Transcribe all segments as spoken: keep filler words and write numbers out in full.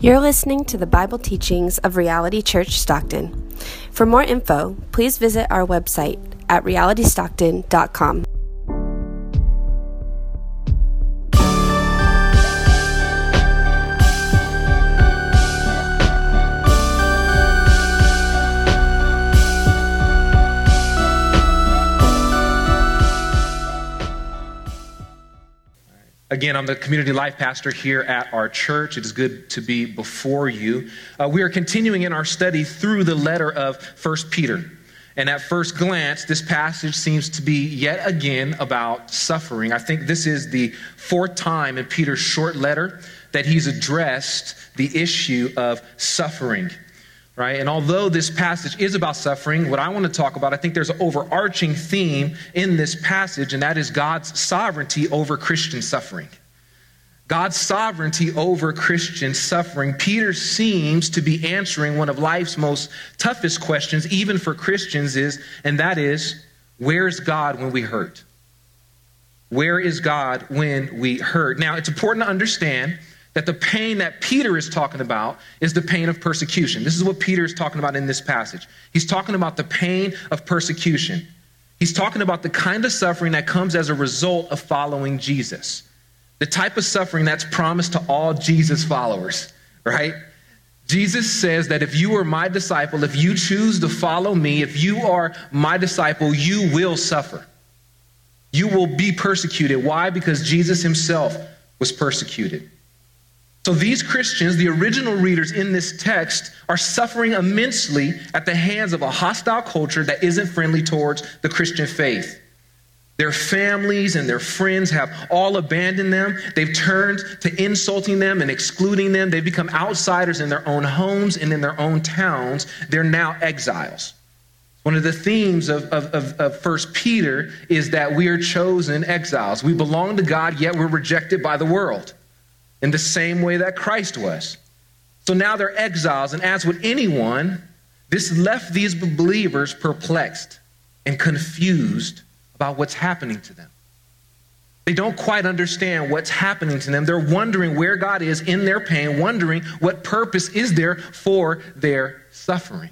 You're listening to the Bible teachings of Reality Church Stockton. For more info, please visit our website at reality stockton dot com. Again, I'm the community life pastor here at our church. It is good to be before you. Uh, we are continuing in our study through the letter of First Peter. And at first glance, this passage seems to be yet again about suffering. I think this is the fourth time in Peter's short letter that he's addressed the issue of suffering. Right? And although this passage is about suffering, what I want to talk about, I think there's an overarching theme in this passage, and that is God's sovereignty over Christian suffering. God's sovereignty over Christian suffering. Peter seems to be answering one of life's most toughest questions, even for Christians, is, and that is, where's God when we hurt? Where is God when we hurt? Now, it's important to understand that the pain that Peter is talking about is the pain of persecution. This is what Peter is talking about in this passage. He's talking about the pain of persecution. He's talking about the kind of suffering that comes as a result of following Jesus. The type of suffering that's promised to all Jesus followers, right? Jesus says that if you are my disciple, if you choose to follow me, if you are my disciple, you will suffer. You will be persecuted. Why? Because Jesus himself was persecuted. So these Christians, the original readers in this text, are suffering immensely at the hands of a hostile culture that isn't friendly towards the Christian faith. Their families and their friends have all abandoned them. They've turned to insulting them and excluding them. They've become outsiders in their own homes and in their own towns. They're now exiles. One of the themes of, of, of, of First Peter is that we are chosen exiles. We belong to God, yet we're rejected by the world, in the same way that Christ was. So now they're exiles, and as with anyone, this left these believers perplexed and confused about what's happening to them. They don't quite understand what's happening to them. They're wondering where God is in their pain, wondering what purpose is there for their suffering.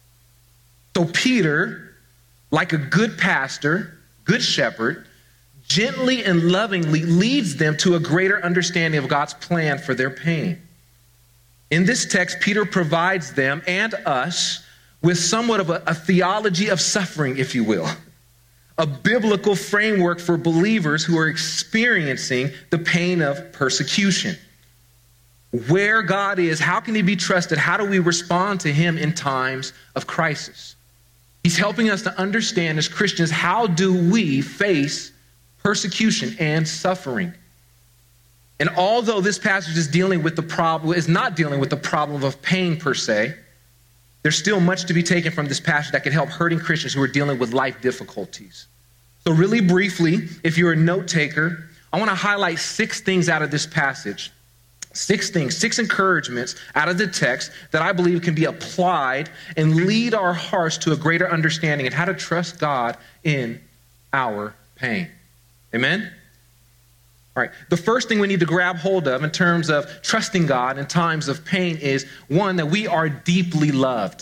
So Peter, like a good pastor, good shepherd, gently and lovingly leads them to a greater understanding of God's plan for their pain. In this text, Peter provides them and us with somewhat of a, a theology of suffering, if you will, a biblical framework for believers who are experiencing the pain of persecution. Where God is, how can he be trusted? How do we respond to him in times of crisis? He's helping us to understand as Christians, how do we face persecution and suffering. And although this passage is dealing with the problem, is not dealing with the problem of pain per se, there's still much to be taken from this passage that can help hurting Christians who are dealing with life difficulties. So really briefly, if you're a note taker, I want to highlight six things out of this passage. Six things, six encouragements out of the text that I believe can be applied and lead our hearts to a greater understanding of how to trust God in our pain. Amen? All right. The first thing we need to grab hold of in terms of trusting God in times of pain is, one, that we are deeply loved.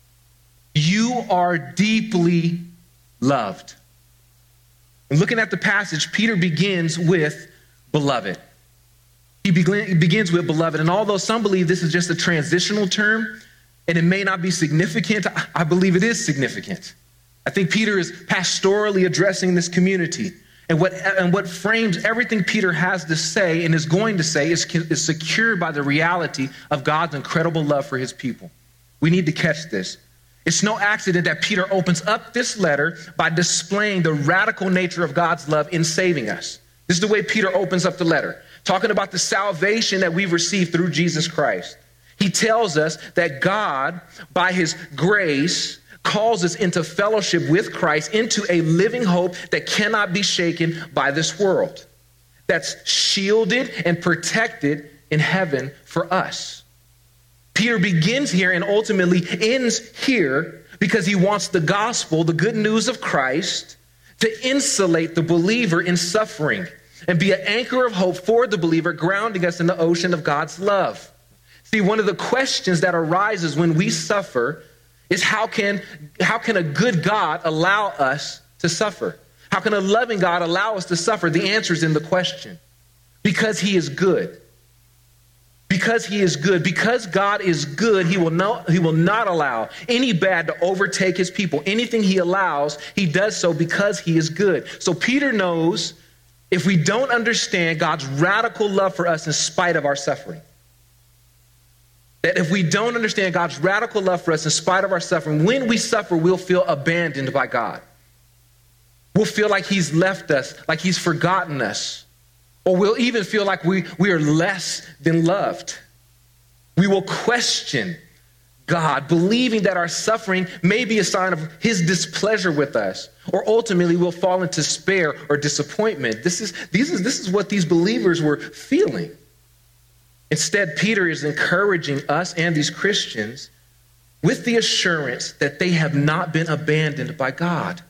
You are deeply loved. And looking at the passage, Peter begins with beloved. He begins with beloved. And although some believe this is just a transitional term and it may not be significant, I believe it is significant. I think Peter is pastorally addressing this community. And what, and what frames everything Peter has to say and is going to say is, is secured by the reality of God's incredible love for his people. We need to catch this. It's no accident that Peter opens up this letter by displaying the radical nature of God's love in saving us. This is the way Peter opens up the letter, talking about the salvation that we've received through Jesus Christ. He tells us that God, by his grace, calls us into fellowship with Christ, into a living hope that cannot be shaken by this world, that's shielded and protected in heaven for us. Peter begins here and ultimately ends here because he wants the gospel, the good news of Christ, to insulate the believer in suffering and be an anchor of hope for the believer, grounding us in the ocean of God's love. See, one of the questions that arises when we suffer is how can, how can a good God allow us to suffer? How can a loving God allow us to suffer? The answer is in the question. Because he is good. Because he is good. Because God is good, he will not, he will not allow any bad to overtake his people. Anything he allows, he does so because he is good. So Peter knows if we don't understand God's radical love for us in spite of our suffering, that if we don't understand God's radical love for us in spite of our suffering, when we suffer, we'll feel abandoned by God. We'll feel like he's left us, like he's forgotten us. Or we'll even feel like we, we are less than loved. We will question God, believing that our suffering may be a sign of his displeasure with us. Or ultimately we'll fall into despair or disappointment. This is, these is, this is what these believers were feeling. Instead, Peter is encouraging us and these Christians with the assurance that they have not been abandoned by God,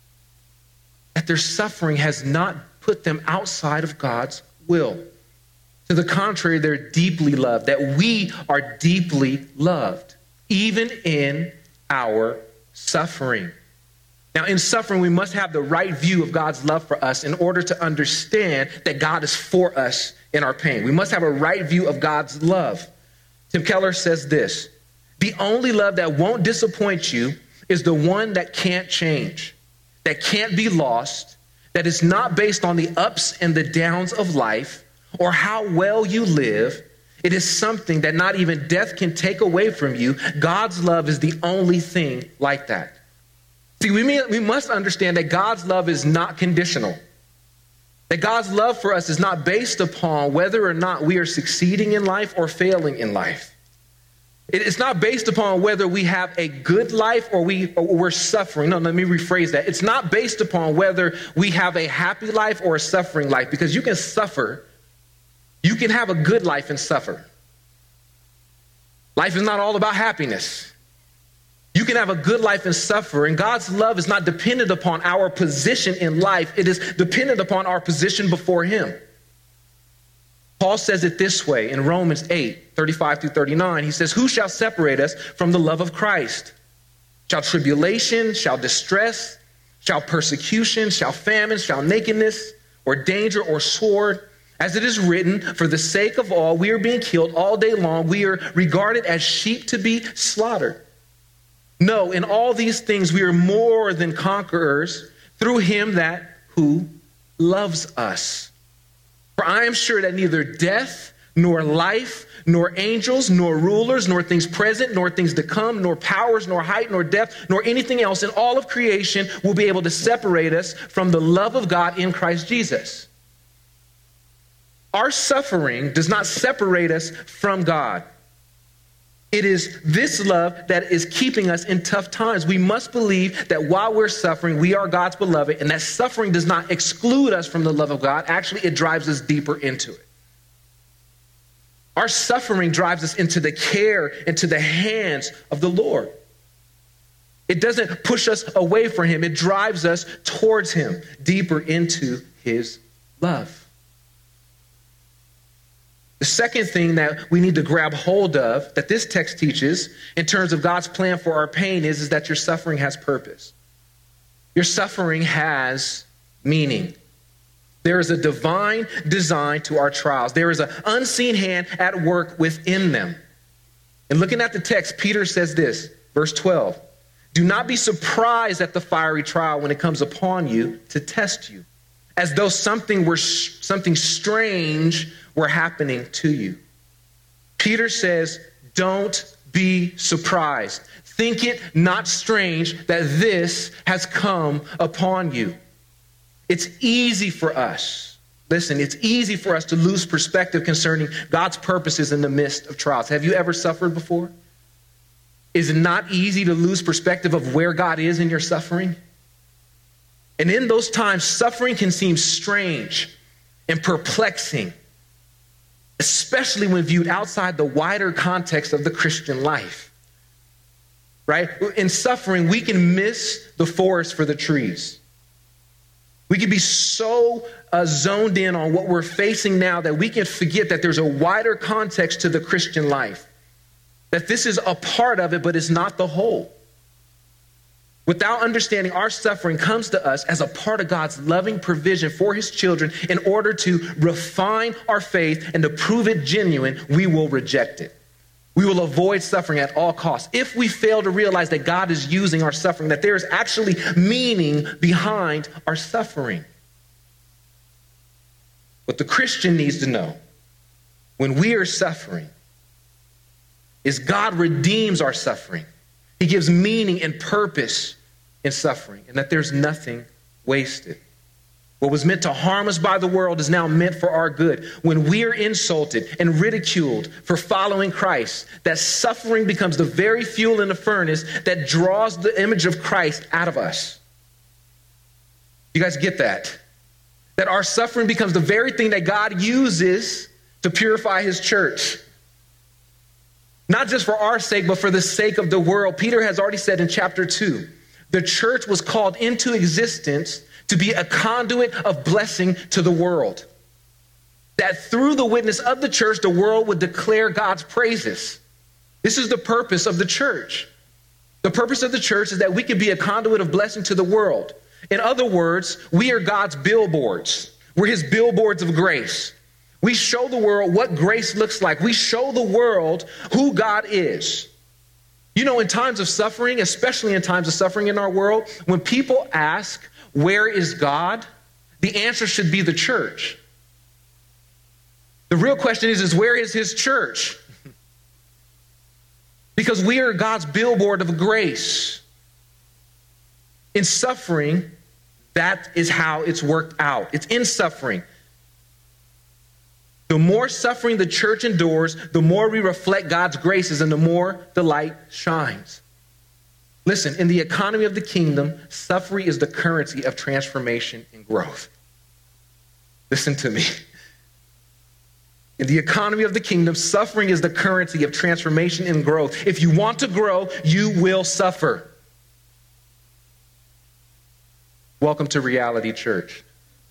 that their suffering has not put them outside of God's will. To the contrary, they're deeply loved, that we are deeply loved, even in our suffering. Now, in suffering, we must have the right view of God's love for us in order to understand that God is for us in our pain. We must have a right view of God's love. Tim Keller says this: the only love that won't disappoint you is the one that can't change, that can't be lost, that is not based on the ups and the downs of life or how well you live. It is something that not even death can take away from you. God's love is the only thing like that. See, we, may, we must understand that God's love is not conditional. That God's love for us is not based upon whether or not we are succeeding in life or failing in life. It's not based upon whether we have a good life or, we, or we're suffering. No, let me rephrase that. It's not based upon whether we have a happy life or a suffering life, because you can suffer. You can have a good life and suffer. Life is not all about happiness. You can have a good life and suffer, and God's love is not dependent upon our position in life. It is dependent upon our position before him. Paul says it this way in Romans eight, thirty-five through thirty-nine. He says, who shall separate us from the love of Christ? Shall tribulation, shall distress, shall persecution, shall famine, shall nakedness, or danger, or sword? As it is written, for the sake of all, we are being killed all day long. We are regarded as sheep to be slaughtered. No, in all these things we are more than conquerors through him that who loves us. For I am sure that neither death, nor life, nor angels, nor rulers, nor things present, nor things to come, nor powers, nor height, nor depth, nor anything else in all of creation will be able to separate us from the love of God in Christ Jesus. Our suffering does not separate us from God. It is this love that is keeping us in tough times. We must believe that while we're suffering, we are God's beloved, and that suffering does not exclude us from the love of God. Actually, it drives us deeper into it. Our suffering drives us into the care, into the hands of the Lord. It doesn't push us away from him. It drives us towards him, deeper into his love. The second thing that we need to grab hold of that this text teaches in terms of God's plan for our pain is, is that your suffering has purpose. Your suffering has meaning. There is a divine design to our trials. There is an unseen hand at work within them. And looking at the text, Peter says this, verse twelve, do not be surprised at the fiery trial when it comes upon you to test you, as though something were something strange were happening to you. Peter says, don't be surprised. Think it not strange that this has come upon you. It's easy for us. Listen, it's easy for us to lose perspective concerning God's purposes in the midst of trials. Have you ever suffered before? Is it not easy to lose perspective of where God is in your suffering? And in those times, suffering can seem strange and perplexing, especially when viewed outside the wider context of the Christian life. Right? In suffering, we can miss the forest for the trees. We can be so uh, zoned in on what we're facing now that we can forget that there's a wider context to the Christian life. that this is a part of it, but it's not the whole. Without understanding, our suffering comes to us as a part of God's loving provision for his children. In order to refine our faith and to prove it genuine, we will reject it. We will avoid suffering at all costs. If we fail to realize that God is using our suffering, that there is actually meaning behind our suffering. What the Christian needs to know when we are suffering is God redeems our suffering. He gives meaning and purpose in suffering, and that there's nothing wasted. What was meant to harm us by the world is now meant for our good. When we are insulted and ridiculed for following Christ, that suffering becomes the very fuel in the furnace that draws the image of Christ out of us. You guys get that? That our suffering becomes the very thing that God uses to purify his church. Not just for our sake, but for the sake of the world. Peter has already said in chapter two, the church was called into existence to be a conduit of blessing to the world. That through the witness of the church, the world would declare God's praises. This is the purpose of the church. The purpose of the church is that we can be a conduit of blessing to the world. In other words, we are God's billboards. We're his billboards of grace. We show the world what grace looks like. We show the world who God is. You know, in times of suffering, especially in times of suffering in our world, when people ask, where is God? The answer should be the church. The real question is, is where is his church? Because we are God's billboard of grace. In suffering, that is how it's worked out. It's in suffering. The more suffering the church endures, the more we reflect God's graces and the more the light shines. Listen, in the economy of the kingdom, suffering is the currency of transformation and growth. Listen to me. In the economy of the kingdom, suffering is the currency of transformation and growth. If you want to grow, you will suffer. Welcome to Reality Church.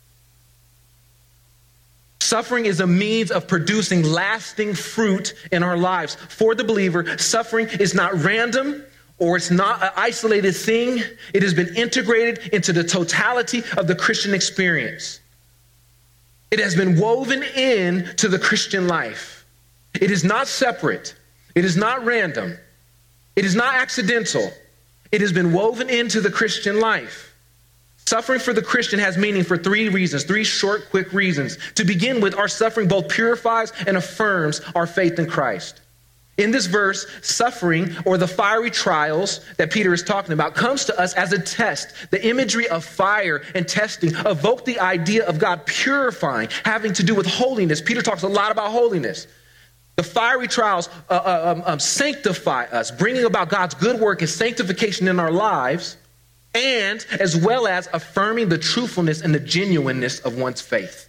Suffering is a means of producing lasting fruit in our lives. For the believer, suffering is not random or it's not an isolated thing. It has been integrated into the totality of the Christian experience. It has been woven in to the Christian life. It is not separate. It is not random. It is not accidental. It has been woven into the Christian life. Suffering for the Christian has meaning for three reasons, three short, quick reasons. To begin with, our suffering both purifies and affirms our faith in Christ. In this verse, suffering, or the fiery trials that Peter is talking about, comes to us as a test. The imagery of fire and testing evoke the idea of God purifying, having to do with holiness. Peter talks a lot about holiness. The fiery trials uh, uh, um, um, sanctify us, bringing about God's good work and sanctification in our lives, and as well as affirming the truthfulness and the genuineness of one's faith.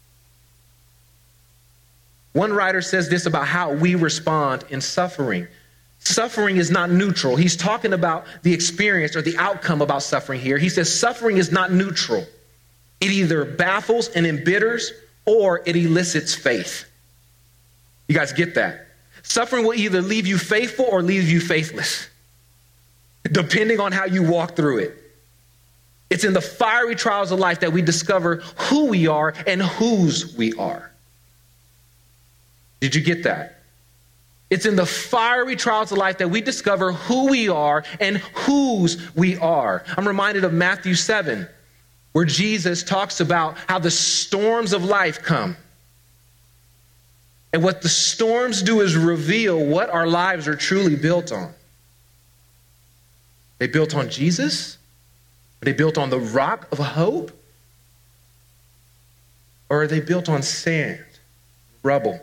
One writer says this about how we respond in suffering. Suffering is not neutral. He's talking about the experience or the outcome about suffering here. He says suffering is not neutral. It either baffles and embitters or it elicits faith. You guys get that? Suffering will either leave you faithful or leave you faithless, depending on how you walk through it. It's in the fiery trials of life that we discover who we are and whose we are. Did you get that? It's in the fiery trials of life that we discover who we are and whose we are. I'm reminded of Matthew seven, where Jesus talks about how the storms of life come. And what the storms do is reveal what our lives are truly built on. They built on Jesus? Are they built on the rock of hope? Or are they built on sand, rubble?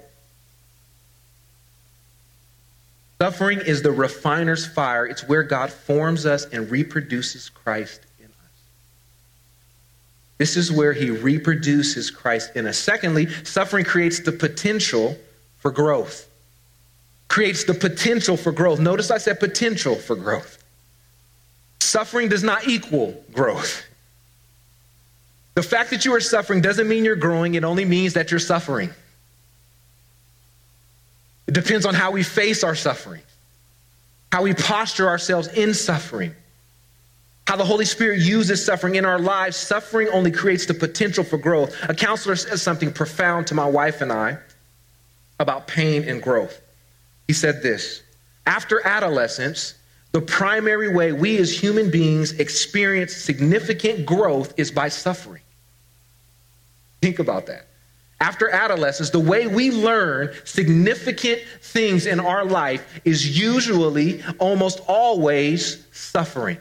Suffering is the refiner's fire. It's where God forms us and reproduces Christ in us. This is where he reproduces Christ in us. Secondly, suffering creates the potential for growth. Creates the potential for growth. Notice I said potential for growth. Suffering does not equal growth. The fact that you are suffering doesn't mean you're growing. It only means that you're suffering. It depends on how we face our suffering. how we posture ourselves in suffering, how the Holy Spirit uses suffering in our lives. Suffering only creates the potential for growth. A counselor says something profound to my wife and I about pain and growth. He said this: after adolescence, the primary way we as human beings experience significant growth is by suffering. Think about that. After adolescence, the way we learn significant things in our life is usually, almost always, suffering.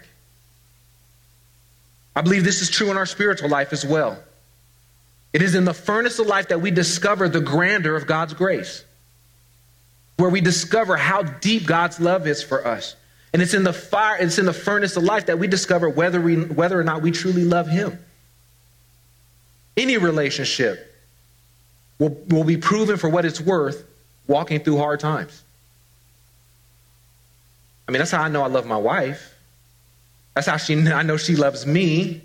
I believe this is true in our spiritual life as well. It is in the furnace of life that we discover the grandeur of God's grace, where we discover how deep God's love is for us. And it's in the fire, it's in the furnace of life that we discover whether we, whether or not we truly love him. Any relationship will, will be proven for what it's worth walking through hard times. I mean, that's how I know I love my wife. That's how she, I know she loves me.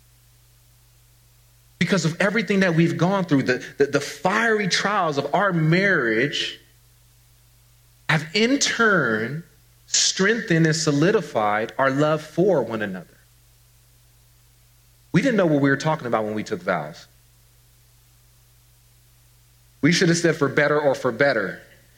Because of everything that we've gone through, the, the, the fiery trials of our marriage have in turn strengthened and solidified our love for one another. We didn't know what we were talking about when we took vows. We should have said for better or for better.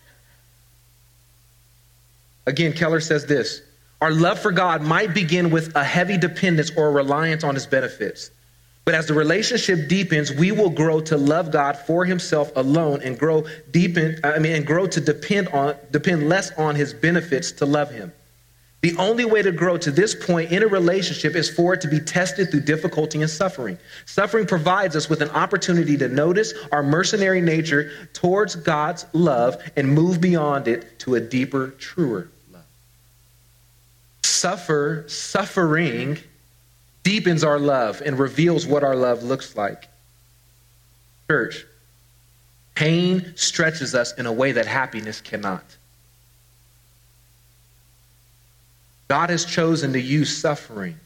Again, Keller says this: our love for God might begin with a heavy dependence or reliance on his benefits. But as the relationship deepens, we will grow to love God for himself alone and grow deepen, I mean, and grow to depend on depend less on his benefits to love him. The only way to grow to this point in a relationship is for it to be tested through difficulty and suffering. Suffering provides us with an opportunity to notice our mercenary nature towards God's love and move beyond it to a deeper, truer love. Suffer, suffering deepens our love and reveals what our love looks like. Church, pain stretches us in a way that happiness cannot. God has chosen to use suffering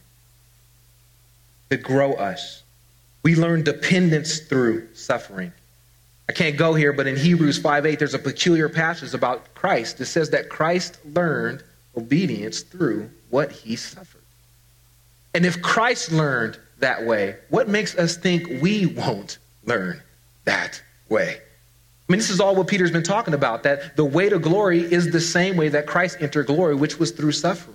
to grow us. We learn dependence through suffering. I can't go here, but in Hebrews five eight, there's a peculiar passage about Christ. It says that Christ learned obedience through what he suffered. And if Christ learned that way, what makes us think we won't learn that way? I mean, this is all what Peter's been talking about, that the way to glory is the same way that Christ entered glory, which was through suffering.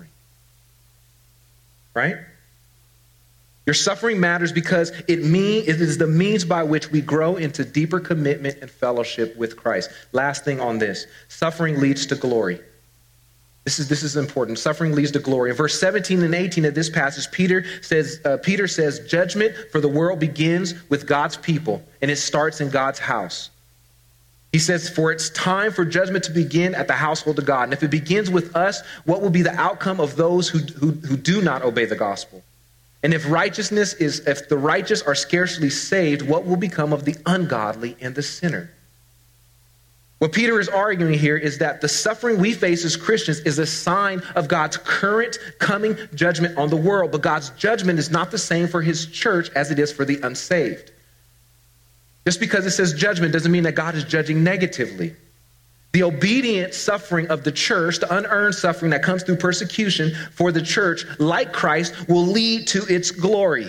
Right? Your suffering matters because it mean, it is the means by which we grow into deeper commitment and fellowship with Christ. Last thing on this: suffering leads to glory. This is, this is important. Suffering leads to glory. In verse seventeen and eighteen of this passage, Peter says, uh, Peter says, judgment for the world begins with God's people, and it starts in God's house. He says, for it's time for judgment to begin at the household of God. And if it begins with us, what will be the outcome of those who, who, who do not obey the gospel? And if righteousness is, if the righteous are scarcely saved, what will become of the ungodly and the sinner? What Peter is arguing here is that the suffering we face as Christians is a sign of God's current coming judgment on the world. But God's judgment is not the same for his church as it is for the unsaved. Just because it says judgment doesn't mean that God is judging negatively. The obedient suffering of the church, the unearned suffering that comes through persecution for the church, like Christ, will lead to its glory.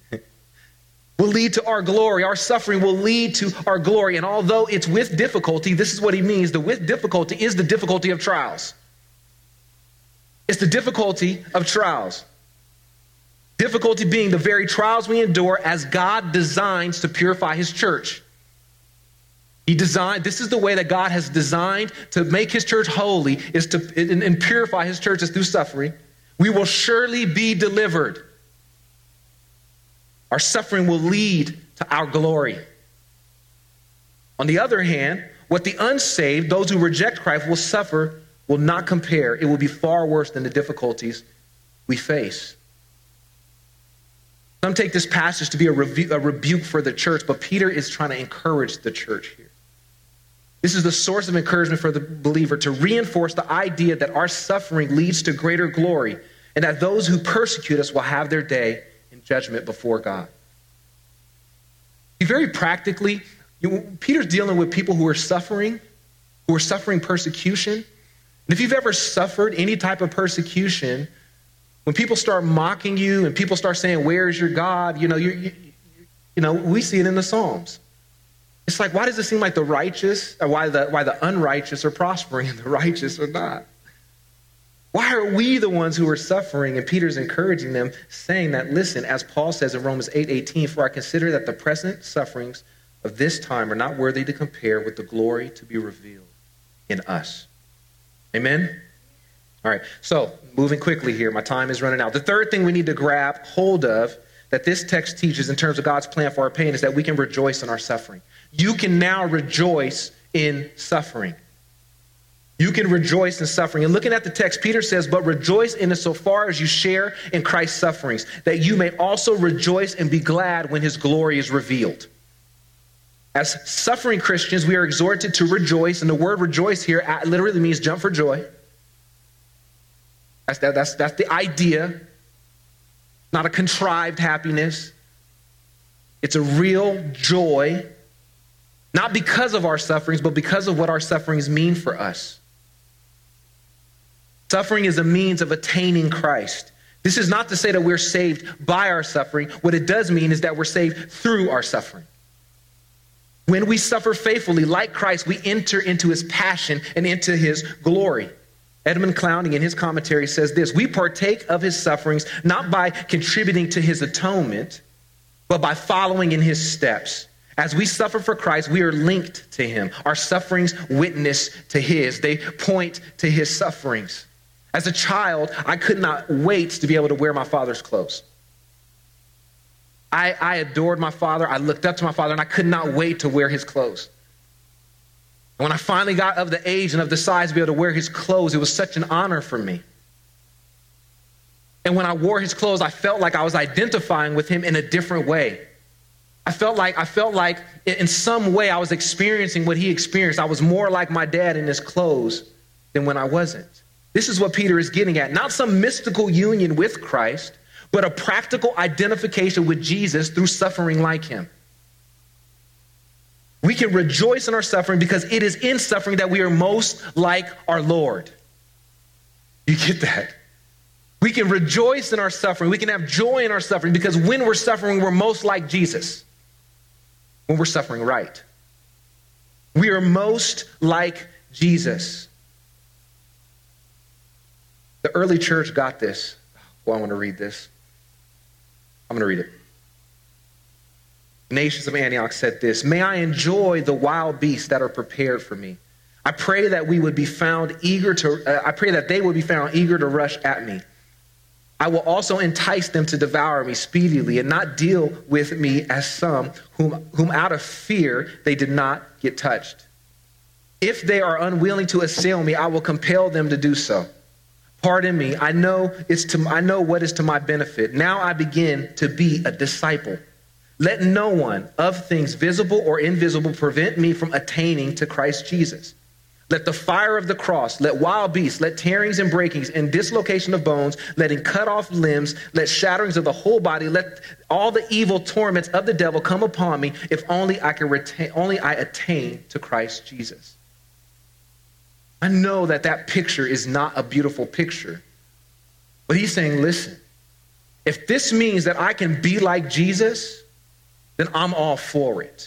Will lead to our glory. Our suffering will lead to our glory. And although it's with difficulty, this is what he means. The with difficulty is the difficulty of trials. It's the difficulty of trials. Difficulty being the very trials we endure as God designs to purify his church. He designed, this is the way that God has designed to make his church holy, is to and, and purify his churches through suffering. We will surely be delivered. Our suffering will lead to our glory. On the other hand, what the unsaved, those who reject Christ, will suffer will not compare. It will be far worse than the difficulties we face. Some take this passage to be a, rebu- a rebuke for the church, but Peter is trying to encourage the church here. This is the source of encouragement for the believer to reinforce the idea that our suffering leads to greater glory and that those who persecute us will have their day in judgment before God. Very practically, you know, Peter's dealing with people who are suffering, who are suffering persecution. And if you've ever suffered any type of persecution, when people start mocking you and people start saying, where is your God? You know, you, you, you know, we see it in the Psalms. It's like, why does it seem like the righteous, or why the, why the unrighteous are prospering and the righteous are not? Why are we the ones who are suffering? And Peter's encouraging them, saying that, listen, as Paul says in Romans eight eighteen, for I consider that the present sufferings of this time are not worthy to compare with the glory to be revealed in us. Amen? All right, so moving quickly here. My time is running out. The third thing we need to grab hold of that this text teaches in terms of God's plan for our pain is that we can rejoice in our suffering. You can now rejoice in suffering. You can rejoice in suffering. And looking at the text, Peter says, but rejoice in it so far as you share in Christ's sufferings, that you may also rejoice and be glad when his glory is revealed. As suffering Christians, we are exhorted to rejoice. And the word rejoice here literally means jump for joy. That's, that, that's, that's the idea. Not a contrived happiness. It's a real joy. Not because of our sufferings, but because of what our sufferings mean for us. Suffering is a means of attaining Christ. This is not to say that we're saved by our suffering. What it does mean is that we're saved through our suffering. When we suffer faithfully, like Christ, we enter into his passion and into his glory. Edmund Clowney in his commentary says this: we partake of his sufferings not by contributing to his atonement, but by following in his steps. As we suffer for Christ, we are linked to him. Our sufferings witness to his. They point to his sufferings. As a child, I could not wait to be able to wear my father's clothes. I, I adored my father. I looked up to my father, and I could not wait to wear his clothes. And when I finally got of the age and of the size to be able to wear his clothes, it was such an honor for me. And when I wore his clothes, I felt like I was identifying with him in a different way. I felt like I felt like in some way I was experiencing what he experienced. I was more like my dad in his clothes than when I wasn't. This is what Peter is getting at. Not some mystical union with Christ, but a practical identification with Jesus through suffering like him. We can rejoice in our suffering because it is in suffering that we are most like our Lord. You get that? We can rejoice in our suffering. We can have joy in our suffering because when we're suffering, we're most like Jesus. When we're suffering right. We are most like Jesus. The early church got this. Well, I want to read this. I'm going to read it. Ignatius of Antioch said this: may I enjoy the wild beasts that are prepared for me. I pray that we would be found eager to, uh, I pray that they would be found eager to rush at me. I will also entice them to devour me speedily and not deal with me as some whom, whom out of fear they did not get touched. If they are unwilling to assail me, I will compel them to do so. Pardon me, I know it's to, I know what is to my benefit. Now I begin to be a disciple. Let no one of things visible or invisible prevent me from attaining to Christ Jesus. Let the fire of the cross, let wild beasts, let tearings and breakings and dislocation of bones, letting cut off limbs, let shatterings of the whole body, let all the evil torments of the devil come upon me, if only I can retain, only I attain to Christ Jesus. I know that that picture is not a beautiful picture, but he's saying, listen, if this means that I can be like Jesus, then I'm all for it.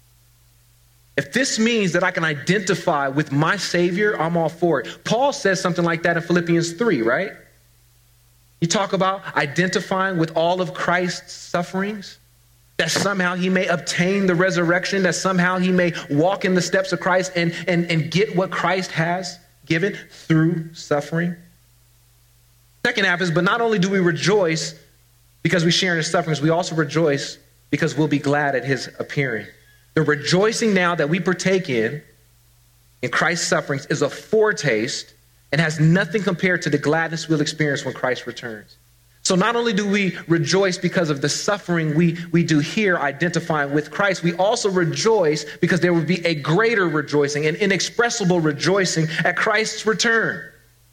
If this means that I can identify with my Savior, I'm all for it. Paul says something like that in Philippians three, right? You talk about identifying with all of Christ's sufferings, that somehow he may obtain the resurrection, that somehow he may walk in the steps of Christ and, and, and get what Christ has given through suffering. Second half is, but not only do we rejoice because we share in his sufferings, we also rejoice because we'll be glad at his appearing. The rejoicing now that we partake in, in Christ's sufferings, is a foretaste and has nothing compared to the gladness we'll experience when Christ returns. So not only do we rejoice because of the suffering we, we do here identifying with Christ, we also rejoice because there will be a greater rejoicing, an inexpressible rejoicing at Christ's return.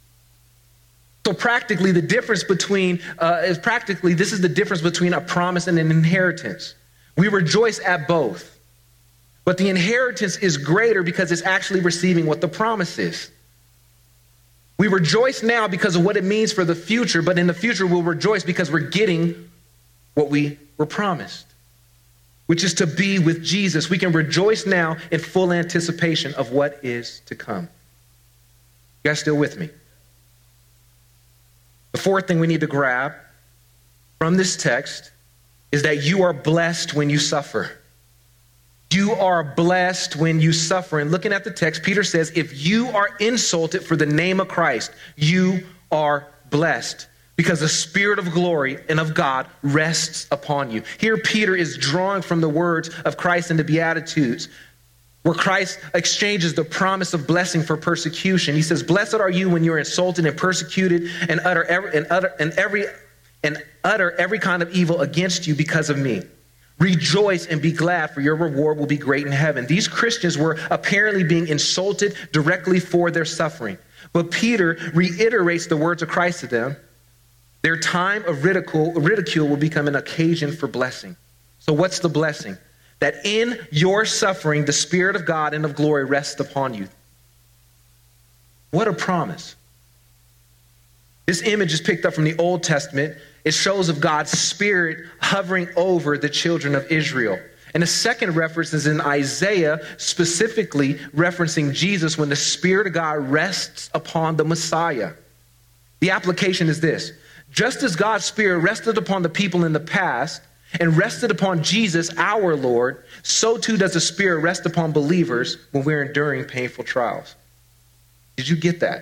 So practically the difference between, uh, is practically, this is the difference between a promise and an inheritance. We rejoice at both. But the inheritance is greater because it's actually receiving what the promise is. We rejoice now because of what it means for the future, but in the future we'll rejoice because we're getting what we were promised, which is to be with Jesus. We can rejoice now in full anticipation of what is to come. You guys still with me? The fourth thing we need to grab from this text is that you are blessed when you suffer. You are blessed when you suffer. And looking at the text, Peter says, if you are insulted for the name of Christ, you are blessed because the Spirit of glory and of God rests upon you. Here, Peter is drawing from the words of Christ in the Beatitudes, where Christ exchanges the promise of blessing for persecution. He says, blessed are you when you're insulted and persecuted and utter every, and utter, and every, and utter every kind of evil against you because of me. Rejoice and be glad, for your reward will be great in heaven. These Christians were apparently being insulted directly for their suffering. But Peter reiterates the words of Christ to them. Their time of ridicule, ridicule will become an occasion for blessing. So what's the blessing? That in your suffering, the Spirit of God and of glory rests upon you. What a promise. This image is picked up from the Old Testament. It shows of God's Spirit hovering over the children of Israel. And the second reference is in Isaiah, specifically referencing Jesus when the Spirit of God rests upon the Messiah. The application is this. Just as God's Spirit rested upon the people in the past and rested upon Jesus, our Lord, so too does the Spirit rest upon believers when we're enduring painful trials. Did you get that?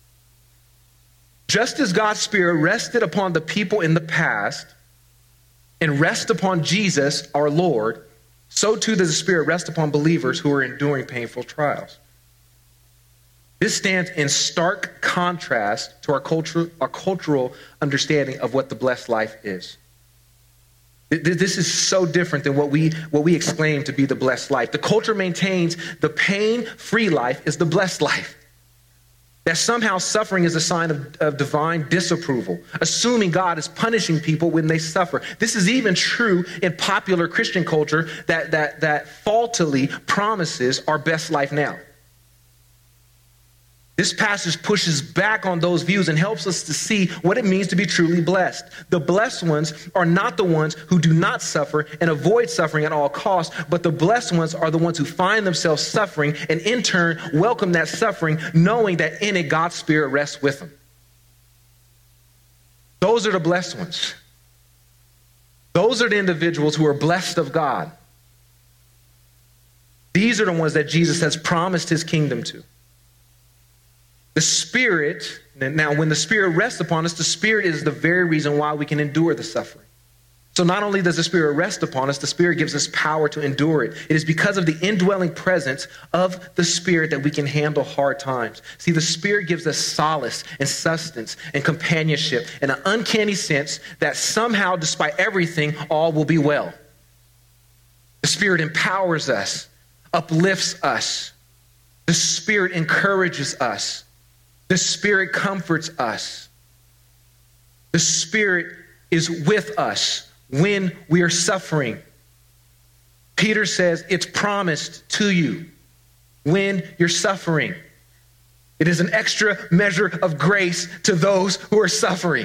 Just as God's Spirit rested upon the people in the past and rest upon Jesus, our Lord, so too does the Spirit rest upon believers who are enduring painful trials. This stands in stark contrast to our cultural, our cultural understanding of what the blessed life is. This is so different than what we, what we exclaim to be the blessed life. The culture maintains the pain-free life is the blessed life. That somehow suffering is a sign of, of divine disapproval, assuming God is punishing people when they suffer. This is even true in popular Christian culture that, that, that faultily promises our best life now. This passage pushes back on those views and helps us to see what it means to be truly blessed. The blessed ones are not the ones who do not suffer and avoid suffering at all costs, but the blessed ones are the ones who find themselves suffering and in turn welcome that suffering, knowing that in it God's Spirit rests with them. Those are the blessed ones. Those are the individuals who are blessed of God. These are the ones that Jesus has promised his kingdom to. The Spirit, now when the Spirit rests upon us, the Spirit is the very reason why we can endure the suffering. So not only does the Spirit rest upon us, the Spirit gives us power to endure it. It is because of the indwelling presence of the Spirit that we can handle hard times. See, the Spirit gives us solace and sustenance and companionship in an uncanny sense that somehow, despite everything, all will be well. The Spirit empowers us, uplifts us. The Spirit encourages us. The Spirit comforts us. The Spirit is with us when we are suffering. Peter says it's promised to you when you're suffering. It is an extra measure of grace to those who are suffering.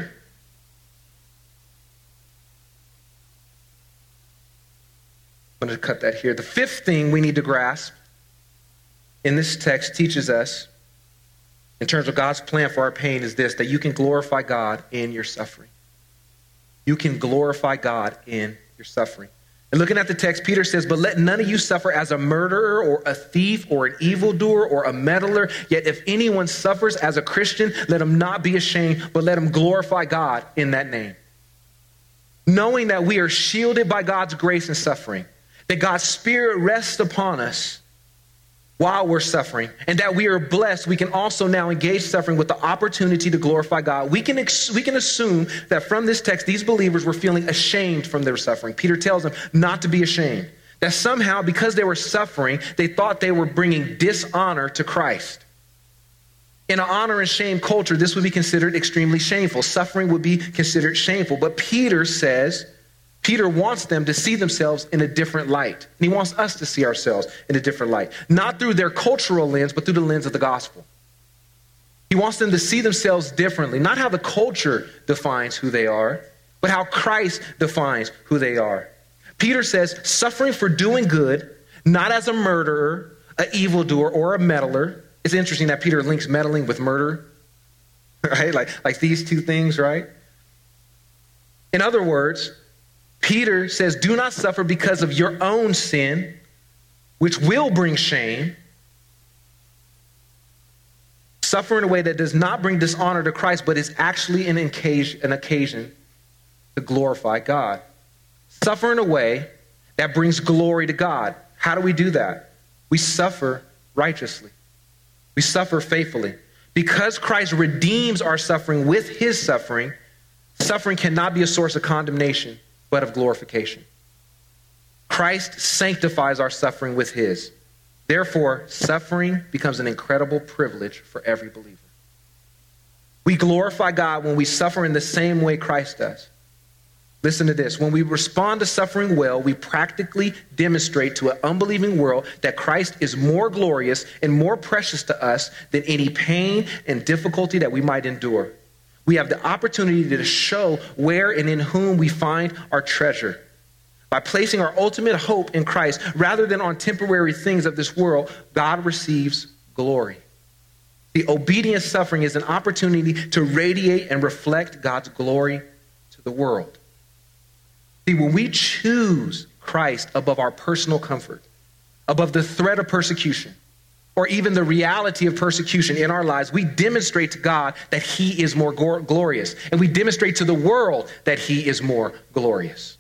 I'm going to cut that here. The fifth thing we need to grasp in this text teaches us in terms of God's plan for our pain is this, that you can glorify God in your suffering. You can glorify God in your suffering. And looking at the text, Peter says, but let none of you suffer as a murderer or a thief or an evildoer or a meddler. Yet if anyone suffers as a Christian, let him not be ashamed, but let him glorify God in that name. Knowing that we are shielded by God's grace in suffering, that God's Spirit rests upon us while we're suffering, and that we are blessed, we can also now engage suffering with the opportunity to glorify God. We can, ex- we can assume that from this text, these believers were feeling ashamed from their suffering. Peter tells them not to be ashamed. That somehow, because they were suffering, they thought they were bringing dishonor to Christ. In an honor and shame culture, this would be considered extremely shameful. Suffering would be considered shameful. But Peter says, Peter wants them to see themselves in a different light. And he wants us to see ourselves in a different light. Not through their cultural lens, but through the lens of the gospel. He He wants them to see themselves differently, not how the culture defines who they are, but how Christ defines who they are. Peter says, suffering for doing good, not as a murderer, an evildoer, or a meddler. It's interesting that Peter links meddling with murder, right? Like, like these two things, right? In other words, Peter says, do not suffer because of your own sin, which will bring shame. Suffer in a way that does not bring dishonor to Christ, but is actually an occasion, an occasion to glorify God. Suffer in a way that brings glory to God. How do we do that? We suffer righteously. We suffer faithfully. Because Christ redeems our suffering with his suffering, suffering cannot be a source of condemnation, but of glorification. Christ sanctifies our suffering with his. Therefore, suffering becomes an incredible privilege for every believer. We glorify God when we suffer in the same way Christ does. Listen to this. When we respond to suffering well, we practically demonstrate to an unbelieving world that Christ is more glorious and more precious to us than any pain and difficulty that we might endure. We have the opportunity to show where and in whom we find our treasure. By placing our ultimate hope in Christ rather than on temporary things of this world, God receives glory. The obedient suffering is an opportunity to radiate and reflect God's glory to the world. See, when we choose Christ above our personal comfort, above the threat of persecution, or even the reality of persecution in our lives, we demonstrate to God that he is more glorious, and we demonstrate to the world that he is more glorious.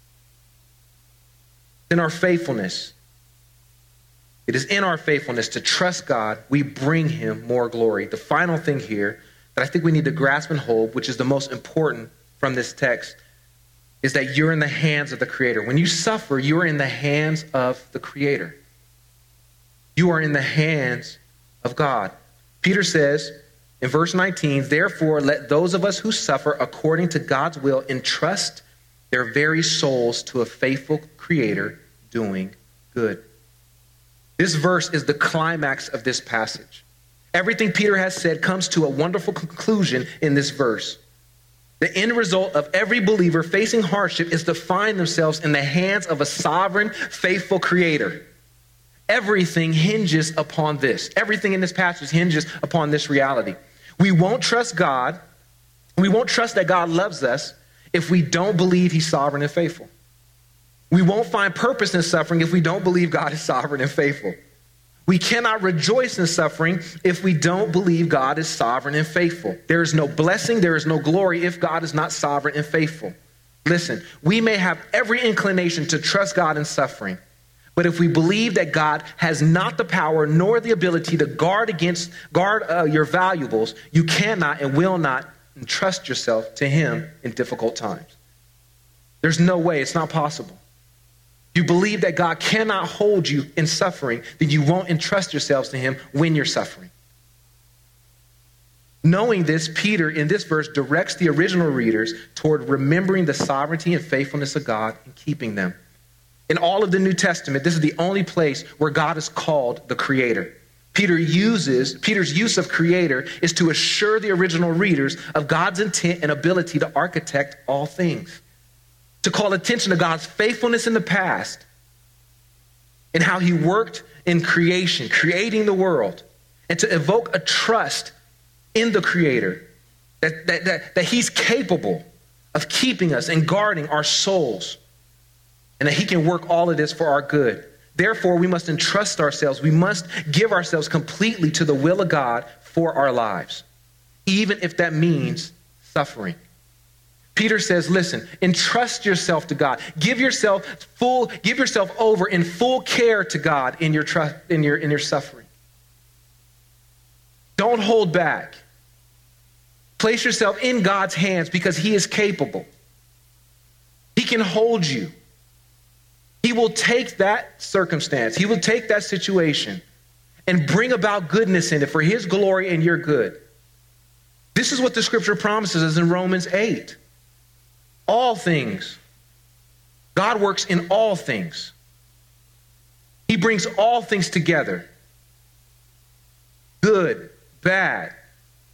In our faithfulness, it is in our faithfulness to trust God, we bring him more glory. The final thing here that I think we need to grasp and hold, which is the most important from this text, is that you're in the hands of the Creator. When you suffer, you are in the hands of the Creator. You are in the hands of God. Peter says in verse nineteen, therefore let those of us who suffer according to God's will entrust their very souls to a faithful Creator doing good. This verse is the climax of this passage. Everything Peter has said comes to a wonderful conclusion in this verse. The end result of every believer facing hardship is to find themselves in the hands of a sovereign, faithful Creator. Everything hinges upon this. Everything in this passage hinges upon this reality. We won't trust God. We won't trust that God loves us if we don't believe he's sovereign and faithful. We won't find purpose in suffering if we don't believe God is sovereign and faithful. We cannot rejoice in suffering if we don't believe God is sovereign and faithful. There is no blessing, there is no glory if God is not sovereign and faithful. Listen, we may have every inclination to trust God in suffering, but if we believe that God has not the power nor the ability to guard against, guard uh, your valuables, you cannot and will not entrust yourself to him in difficult times. There's no way, it's not possible. You believe that God cannot hold you in suffering, then you won't entrust yourselves to him when you're suffering. Knowing this, Peter in this verse directs the original readers toward remembering the sovereignty and faithfulness of God and keeping them. In all of the New Testament, this is the only place where God is called the Creator. Peter uses, Peter's use of Creator is to assure the original readers of God's intent and ability to architect all things. To call attention to God's faithfulness in the past and how he worked in creation, creating the world, and to evoke a trust in the Creator that, that, that, that he's capable of keeping us and guarding our souls, and that he can work all of this for our good. Therefore, we must entrust ourselves. We must give ourselves completely to the will of God for our lives, even if that means suffering. Peter says, listen, entrust yourself to God. Give yourself full, give yourself over in full care to God in your trust, in your, in your suffering. Don't hold back. Place yourself in God's hands because he is capable. He can hold you. He will take that circumstance. He will take that situation and bring about goodness in it for his glory and your good. This is what the scripture promises us in Romans eight. All things. God works in all things. He brings all things together. Good, bad,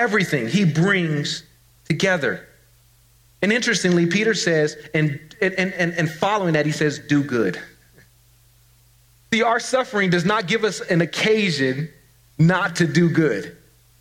everything he brings together. And interestingly, Peter says, and, and, and, and following that, he says, do good. See, our suffering does not give us an occasion not to do good.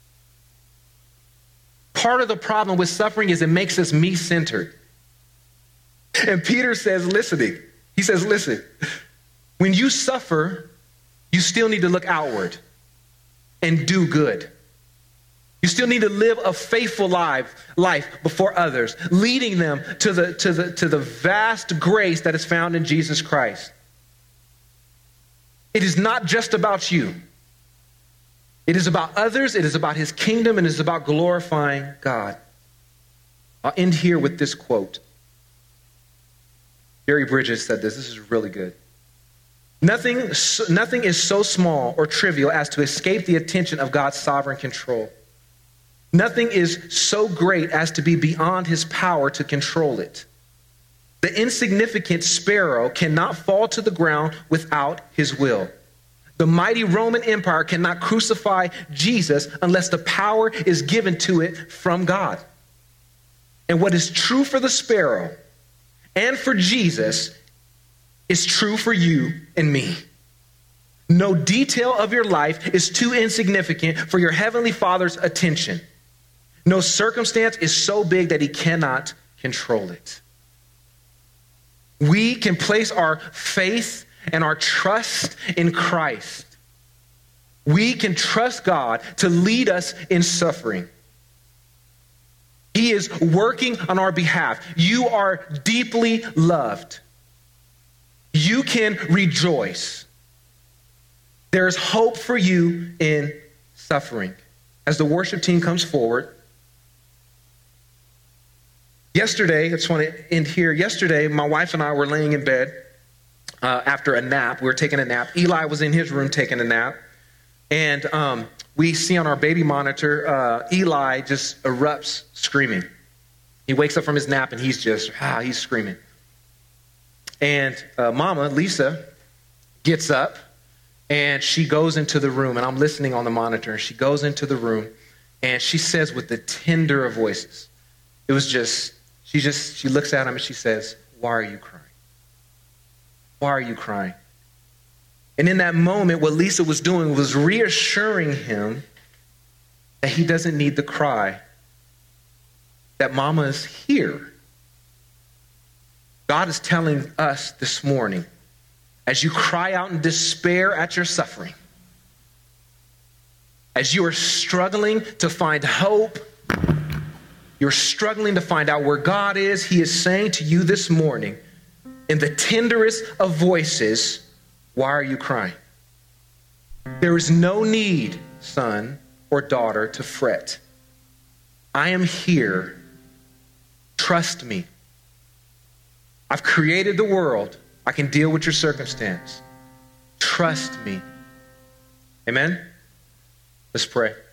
Part of the problem with suffering is it makes us me-centered. And Peter says, listening, he says, listen, when you suffer, you still need to look outward and do good. You still need to live a faithful life, life before others, leading them to the, to the, to the vast grace that is found in Jesus Christ. It is not just about you. It is about others, it is about his kingdom, and it is about glorifying God. I'll end here with this quote. Jerry Bridges said this. This is really good. Nothing, nothing is so small or trivial as to escape the attention of God's sovereign control. Nothing is so great as to be beyond his power to control it. The insignificant sparrow cannot fall to the ground without his will. The mighty Roman Empire cannot crucify Jesus unless the power is given to it from God. And what is true for the sparrow and for Jesus is true for you and me. No detail of your life is too insignificant for your Heavenly Father's attention. No circumstance is so big that he cannot control it. We can place our faith and our trust in Christ. We can trust God to lead us in suffering. He is working on our behalf. You are deeply loved. You can rejoice. There is hope for you in suffering. As the worship team comes forward, yesterday, I just want to end here. Yesterday, my wife and I were laying in bed uh, after a nap. We were taking a nap. Eli was in his room taking a nap. And um, we see on our baby monitor, uh, Eli just erupts screaming. He wakes up from his nap and he's just, ah, he's screaming. And uh, Mama, Lisa, gets up and she goes into the room. And I'm listening on the monitor. She goes into the room and she says with the tender of voices, it was just, she just, she looks at him and she says, why are you crying? Why are you crying? And in that moment, what Lisa was doing was reassuring him that he doesn't need to cry, that Mama is here. God is telling us this morning, as you cry out in despair at your suffering, as you are struggling to find hope, you're struggling to find out where God is, he is saying to you this morning, in the tenderest of voices, why are you crying? There is no need, son or daughter, to fret. I am here. Trust me. I've created the world. I can deal with your circumstance. Trust me. Amen? Let's pray.